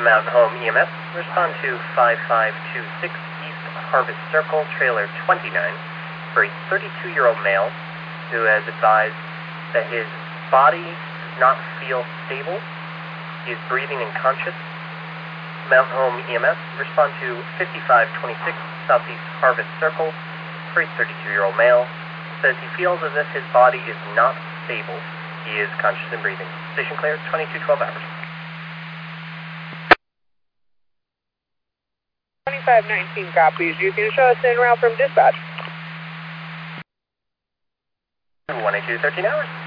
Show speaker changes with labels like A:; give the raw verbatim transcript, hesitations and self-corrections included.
A: Mountain Home E M S, respond to five five two six East Harvest Circle, trailer twenty-nine, for a thirty-two-year-old male who has advised that his body does not feel stable. He is breathing unconscious. Mountain Home E M S, respond to fifty-five twenty-six Southeast Harvest Circle for a thirty-two-year-old male. Says he feels as if his body is not stable. He is conscious and breathing. Station clear, twenty-two twelve hours.
B: twenty-five nineteen copies. You can show us en route from dispatch.
A: one eight two thirteen hours.